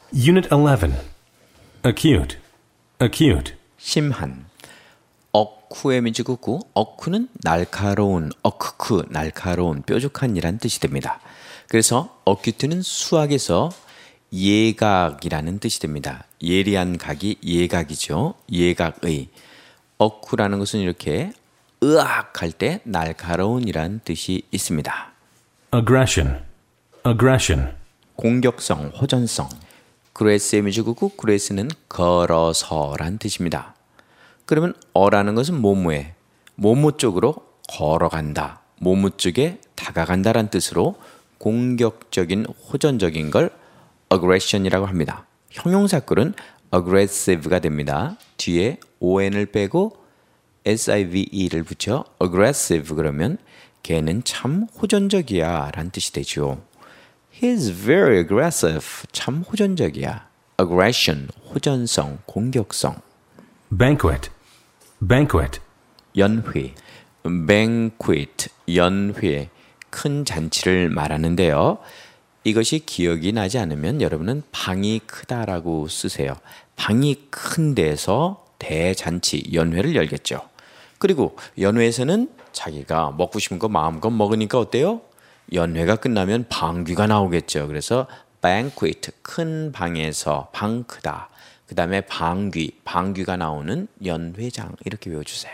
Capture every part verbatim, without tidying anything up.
Unit eleven. Acute. Acute. 심한. 어쿠의 미지구구. 어쿠는 날카로운, 어크크, 날카로운, 뾰족한 이란 뜻이 됩니다. 그래서 어큐트는 수학에서 예각이라는 뜻이 됩니다. 예리한 각이 예각이죠. 예각의. 어쿠라는 것은 이렇게 으악 할 때 날카로운이란 뜻이 있습니다. Aggression. Aggression. 공격성, 호전성. 그레스의 미지구구. 그레스는 걸어서란 뜻입니다. 그러면 어라는 것은 모모에, 모모 쪽으로 걸어간다, 모모 쪽에 다가간다란 뜻으로 공격적인, 호전적인 걸 aggression이라고 합니다. 형용사글은 aggressive가 됩니다. 뒤에 on을 빼고 sive를 붙여 aggressive 그러면 걔는 참 호전적이야 라는 뜻이 되죠. He's very aggressive. 참 호전적이야. aggression, 호전성, 공격성. Banquet. Banquet. 연회. banquet, 연회, 큰 잔치를 말하는데요. 이것이 기억이 나지 않으면 여러분은 방이 크다라고 쓰세요. 방이 큰 데서 대잔치, 연회를 열겠죠. 그리고 연회에서는 자기가 먹고 싶은 거 마음껏 먹으니까 어때요? 연회가 끝나면 방귀가 나오겠죠. 그래서 banquet, 큰 방에서, 방 크다. 그 다음에 방귀, 방귀가 나오는 연회장 이렇게 외워주세요.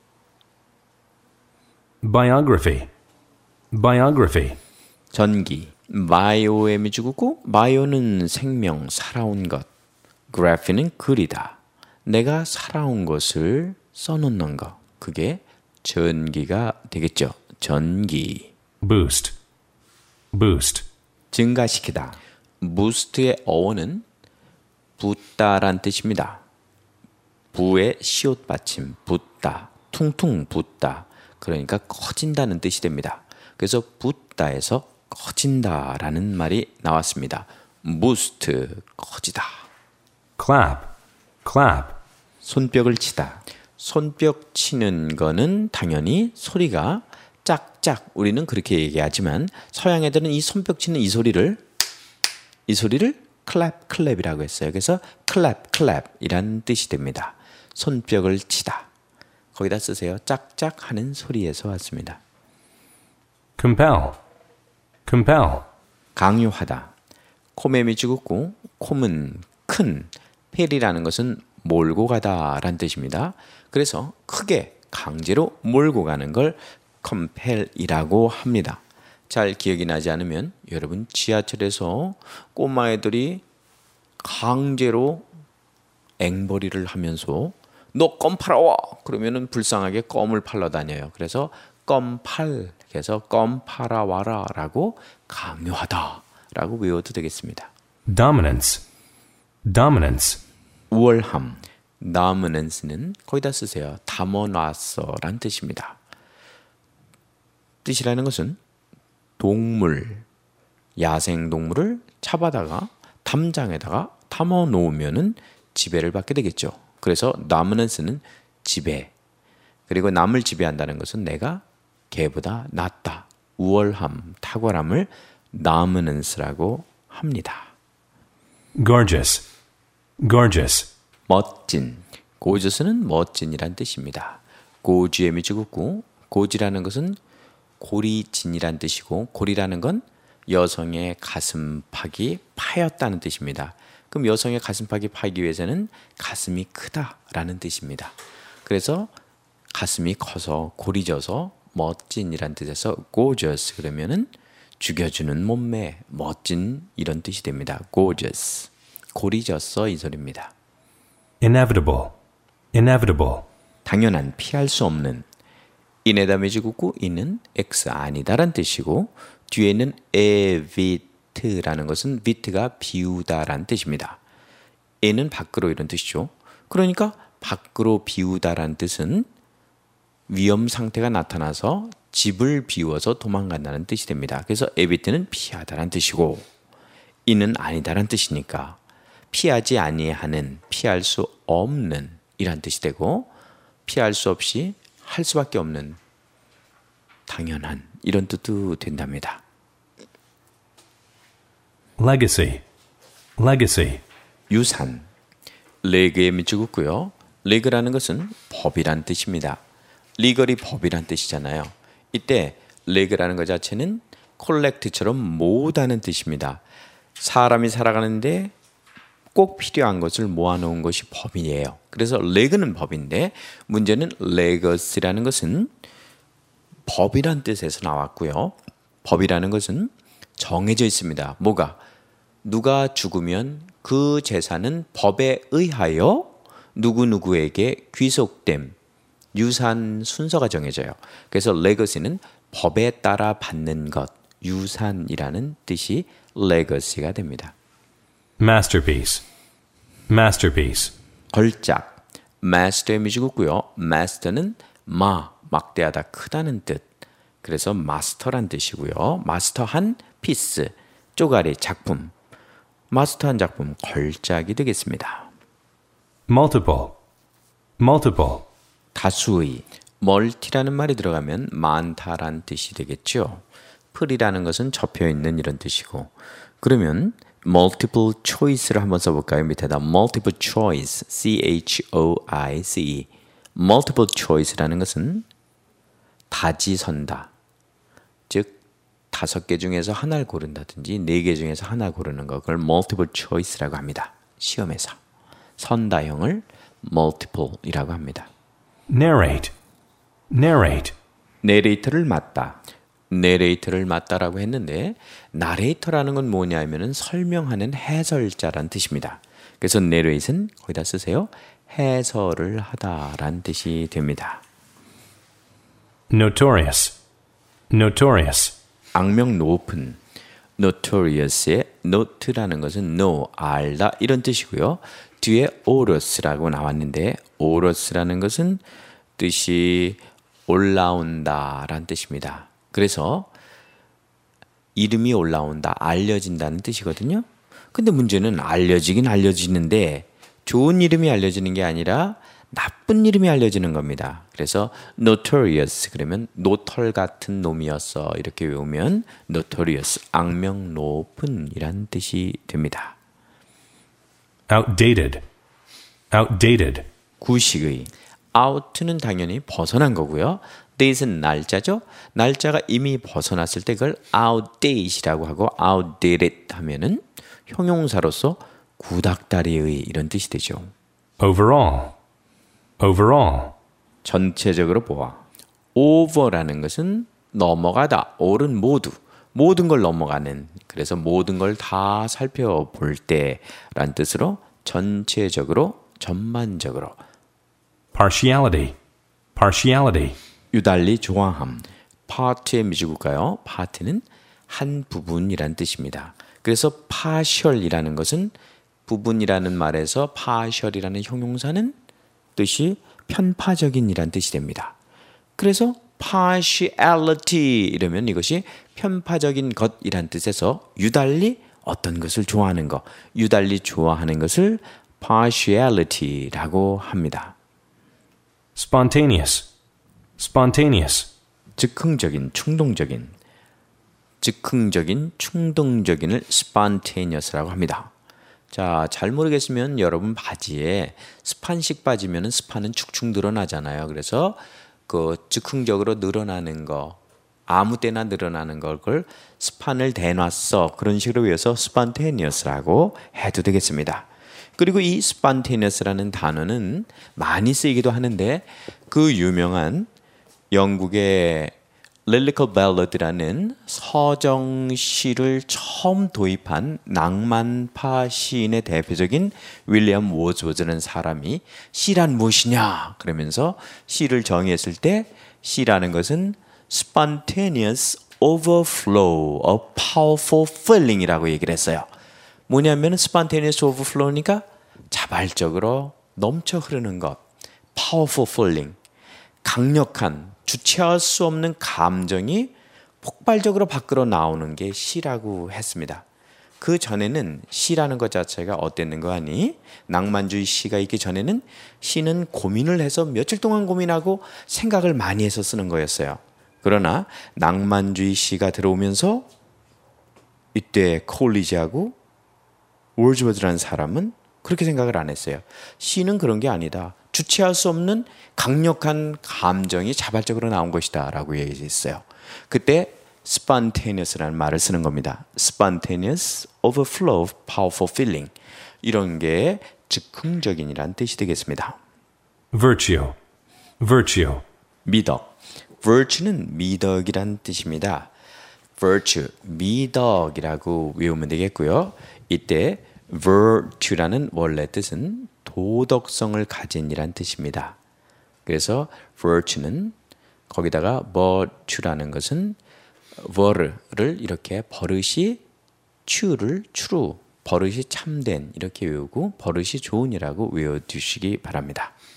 Biography. Biography. 전기. 바이오의 미주구고 바이오는 생명, 살아온 것. 그래피는 글이다. 내가 살아온 것을 써놓는 것. 그게 전기가 되겠죠. 전기. Boost. Boost. 증가시키다. 부스트의 어원은 붓다란 뜻입니다. 부의 시옷 받침, 붓다, 퉁퉁 붓다. 그러니까 커진다는 뜻이 됩니다. 그래서 붓다에서 커진다라는 말이 나왔습니다. 부스트, 커지다. Clap. Clap. 손뼉을 치다. 손뼉 치는 거는 당연히 소리가 짝짝, 우리는 그렇게 얘기하지만 서양 애들은 이 손뼉 치는 이 소리를 이 소리를 클랩, 클랩이라고 했어요. 그래서 클랩, 클랩이란 뜻이 됩니다. 손뼉을 치다. 거기다 쓰세요. 짝짝 하는 소리에서 왔습니다. Compel. Compel. 강요하다. 콤의 미지구고 콤은 큰, 펠이라는 것은 몰고 가다라는 뜻입니다. 그래서 크게 강제로 몰고 가는 걸 compel이라고 합니다. 잘 기억이 나지 않으면 여러분 지하철에서 꼬마애들이 강제로 앵벌이를 하면서 너 껌 팔아와! 그러면은 불쌍하게 껌을 팔러 다녀요. 그래서 껌 팔, 그래서 껌 팔아와라 라고 강요하다 라고 외워도 되겠습니다. Dominance. Dominance. 우월함. dominance는 거기다 쓰세요. 담아놨어 란 뜻입니다. 뜻이라는 것은 동물, 야생동물을 잡아다가 담장에다가 담아 놓으면은 지배를 받게 되겠죠. 그래서 dominance는 지배. 그리고 남을 지배한다는 것은 내가 걔보다 낫다. 우월함, 탁월함을 dominance라고 합니다. Gorgeous. Gorgeous. 멋진. gorgeous는 멋진이란 뜻입니다. 고지의 미지구구. 고지라는 것은 고리진이란 뜻이고 고리라는 건 여성의 가슴팍이 파였다는 뜻입니다. 그럼 여성의 가슴팍이 파이기 위해서는 가슴이 크다라는 뜻입니다. 그래서 가슴이 커서 고리져서 멋진이란 뜻에서 gorgeous 그러면은 죽여주는 몸매, 멋진 이런 뜻이 됩니다. gorgeous. 고리졌어 이 소리입니다. Inevitable. Inevitable. 당연한, 피할 수 없는. 이네다 미지구구 이는 X 아니다란 뜻이고 뒤에 있는 에비트라는 것은 비트가 비우다란 뜻입니다. 에는 밖으로 이런 뜻이죠. 그러니까 밖으로 비우다란 뜻은 위험 상태가 나타나서 집을 비워서 도망간다는 뜻이 됩니다. 그래서 에비트는 피하다란 뜻이고 이는 아니다란 뜻이니까 피하지 아니하는, 피할 수 없는 이란 뜻이 되고 피할 수 없이 할 수밖에 없는, 당연한 이런 뜻도 된답니다. Legacy. Legacy. 유산. 레그에 밑줄 긋고요. 레그라는 것은 법이란 뜻입니다. 리걸이 법이란 뜻이잖아요. 이때 레그라는 것 자체는 콜렉트처럼 모으다는 뜻입니다. 사람이 살아가는데 꼭 필요한 것을 모아놓은 것이 법이에요. 그래서 레그는 법인데 문제는 레거시라는 것은 법이란 뜻에서 나왔고요. 법이라는 것은 정해져 있습니다. 뭐가? 누가 죽으면 그 재산은 법에 의하여 누구누구에게 귀속됨, 유산 순서가 정해져요. 그래서 레거시는 법에 따라 받는 것, 유산이라는 뜻이 레거시가 됩니다. Masterpiece. Masterpiece. 걸작. master의 밑줄 긋고요. master는 마, 막대하다, 크다는 뜻. 그래서 마스터란 뜻이고요. 마스터한 피스, 쪼가리, 작품. 마스터한 작품, 걸작이 되겠습니다. Multiple. Multiple. 다수의. 멀티라는 말이 들어가면 많다란 뜻이 되겠죠. 풀이라는 것은 접혀있는 이런 뜻이고. 그러면 multiple choice를 한번 써볼까요? 밑에다 multiple choice, C H O I C E. multiple choice라는 것은 다지선다. 즉 다섯 개 중에서 하나를 고른다든지 네 개 중에서 하나 고르는 거, 그걸 multiple choice라고 합니다. 시험에서 선다형을 multiple이라고 합니다. Narrate. Narrate. 내레이터를 맡다. 내레이터를 맡다라고 했는데 나레이터라는 건 뭐냐면은 설명하는 해설자란 뜻입니다. 그래서 narrate은 거기다 쓰세요. 해설을 하다라는 뜻이 됩니다. Notorious. Notorious. 악명 높은. notorious의 note라는 것은 know, 알다 이런 뜻이고요. 뒤에 orious라고 나왔는데 orious라는 것은 뜻이 올라온다라는 뜻입니다. 그래서 이름이 올라온다, 알려진다는 뜻이거든요. 근데 문제는 알려지긴 알려지는데 좋은 이름이 알려지는 게 아니라 나쁜 이름이 알려지는 겁니다. 그래서 notorious 그러면 노털 같은 놈이었어 이렇게 외우면 notorious, 악명 높은 이란 뜻이 됩니다. Outdated. Outdated. 구식의. out는 당연히 벗어난 거고요. date은 날짜죠. 날짜가 이미 벗어났을 때 그걸 outdate이라고 하고 outdated 하면은 형용사로서 구닥다리의 이런 뜻이 되죠. Overall. Overall. 전체적으로 보아. over라는 것은 넘어가다. all은 모두. 모든 걸 넘어가는. 그래서 모든 걸 다 살펴볼 때란 뜻으로 전체적으로, 전반적으로. Partiality. Partiality. 유달리 좋아함. part의 미지국가요. part는 한 부분이란 뜻입니다. 그래서 partial이라는 것은 부분이라는 말에서 partial이라는 형용사는 뜻이 편파적인이란 뜻이 됩니다. 그래서 partiality 이러면 이것이 편파적인 것이란 뜻에서 유달리 어떤 것을 좋아하는 것, 유달리 좋아하는 것을 partiality라고 합니다. Spontaneous. Spontaneous. 즉흥적인, 충동적인, 즉흥적인, 충동적인을 spontaneous라고 합니다. 자, 잘 모르겠으면 여러분 바지에 스판식 바지면은 스판은 축축 늘어나잖아요. 그래서 그 즉흥적으로 늘어나는 거, 아무 때나 늘어나는 걸 그걸 스판을 대놨어. 그런 식으로 외워서 spontaneous라고 해도 되겠습니다. 그리고 이 spontaneous라는 단어는 많이 쓰이기도 하는데 그 유명한 영국의 Lyrical Ballad라는 서정시를 처음 도입한 낭만파 시인의 대표적인 윌리엄 워즈워드라는 사람이 시란 무엇이냐 그러면서 시를 정의했을 때 시라는 것은 spontaneous overflow of powerful feeling이라고 얘기를 했어요. 뭐냐면 spontaneous overflow니까 자발적으로 넘쳐 흐르는 것, powerful feeling, 강력한 주체할 수 없는 감정이 폭발적으로 밖으로 나오는 게 시라고 했습니다. 그 전에는 시라는 것 자체가 어땠는 거 아니? 낭만주의 시가 있기 전에는 시는 고민을 해서 며칠 동안 고민하고 생각을 많이 해서 쓰는 거였어요. 그러나 낭만주의 시가 들어오면서 이때 콜리지하고 월즈워드라는 사람은 그렇게 생각을 안 했어요. 시는 그런 게 아니다. 주체할 수 없는 강력한 감정이 자발적으로 나온 것이다 라고 얘기했어요. 그때 spontaneous라는 말을 쓰는 겁니다. spontaneous overflow of powerful feeling. 이런 게 즉흥적인이란 뜻이 되겠습니다. Virtue. Virtue. 미덕. virtue는 미덕이란 뜻입니다. virtue, 미덕이라고 외우면 되겠고요. 이때 virtue라는 원래 뜻은 도덕성을 가진이란 뜻입니다. 그래서 virtue는 거기다가 virtue라는 것은 ver를 이렇게 버릇이 true를 true, 버릇이 참된 이렇게 외우고 버릇이 좋은이라고 외워두시기 바랍니다.